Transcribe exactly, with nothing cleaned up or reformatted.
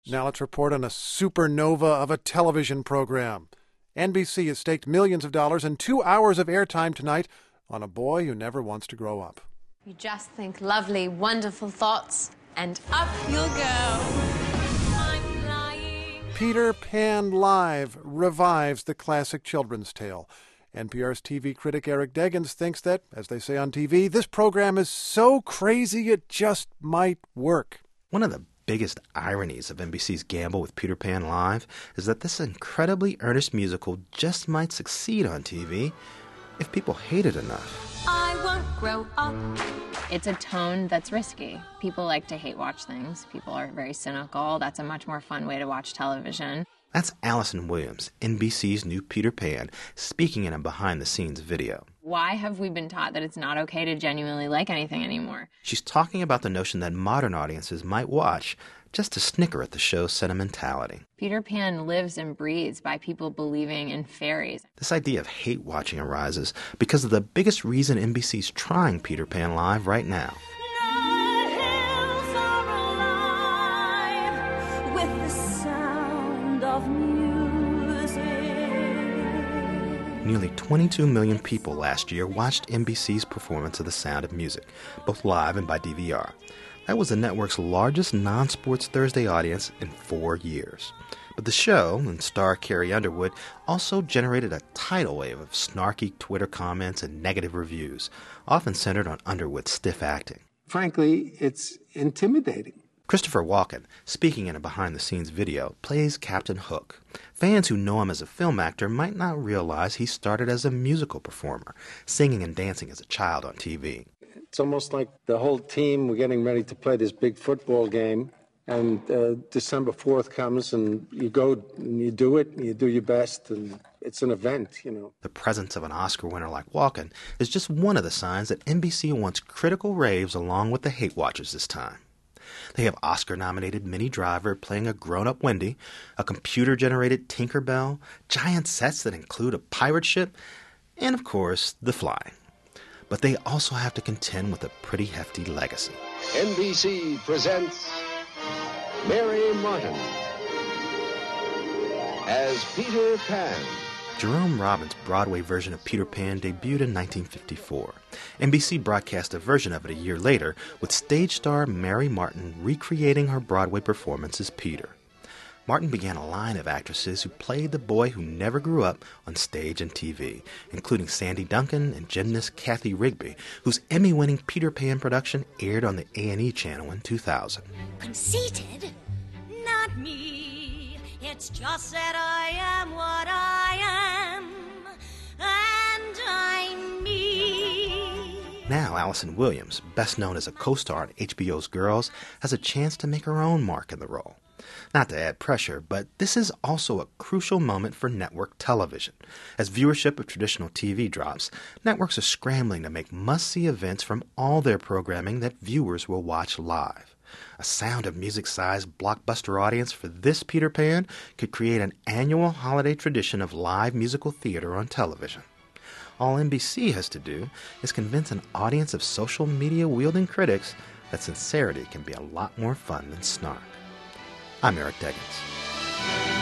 Now let's report on a supernova of a television program. N B C has staked millions of dollars and two hours of airtime tonight on a boy who never wants to grow up. You just think lovely, wonderful thoughts, and up you'll go. I'm flying. Peter Pan Live revives the classic children's tale. N P R's T V critic Eric Deggans thinks that, as they say on T V, this program is so crazy it just might work. One of the biggest ironies of N B C's gamble with Peter Pan Live is that this incredibly earnest musical just might succeed on T V if people hate it enough. I won't grow up. It's a tone that's risky. People like to hate watch things. People are very cynical. That's a much more fun way to watch television. That's Allison Williams, N B C's new Peter Pan, speaking in a behind-the-scenes video. Why have we been taught that it's not okay to genuinely like anything anymore? She's talking about the notion that modern audiences might watch just to snicker at the show's sentimentality. Peter Pan lives and breathes by people believing in fairies. This idea of hate watching arises because of the biggest reason N B C's trying Peter Pan Live right now. Nearly twenty-two million people last year watched N B C's performance of The Sound of Music, both live and by D V R. That was the network's largest non-sports Thursday audience in four years. But the show, and star Carrie Underwood, also generated a tidal wave of snarky Twitter comments and negative reviews, often centered on Underwood's stiff acting. Frankly, it's intimidating. Christopher Walken, speaking in a behind-the-scenes video, plays Captain Hook. Fans who know him as a film actor might not realize he started as a musical performer, singing and dancing as a child on T V. It's almost like the whole team were getting ready to play this big football game, and uh, December fourth comes, and you go and you do it, and you do your best, and it's an event, you know. The presence of an Oscar winner like Walken is just one of the signs that N B C wants critical raves along with the hate watchers this time. They have Oscar-nominated Minnie Driver playing a grown-up Wendy, a computer-generated Tinker Bell, giant sets that include a pirate ship, and, of course, The Fly. But they also have to contend with a pretty hefty legacy. N B C presents Mary Martin as Peter Pan. Jerome Robbins' Broadway version of Peter Pan debuted in nineteen fifty-four. N B C broadcast a version of it a year later, with stage star Mary Martin recreating her Broadway performance as Peter. Martin began a line of actresses who played the boy who never grew up on stage and T V, including Sandy Duncan and gymnast Kathy Rigby, whose Emmy-winning Peter Pan production aired on the A and E channel in two thousand. Conceited? Not me. It's just that I am what I am, and I'm me. Now Allison Williams, best known as a co-star on H B O's Girls, has a chance to make her own mark in the role. Not to add pressure, but this is also a crucial moment for network television. As viewership of traditional T V drops, networks are scrambling to make must-see events from all their programming that viewers will watch live. A Sound of Music-sized blockbuster audience for this Peter Pan could create an annual holiday tradition of live musical theater on television. All N B C has to do is convince an audience of social media-wielding critics that sincerity can be a lot more fun than snark. I'm Eric Deggans.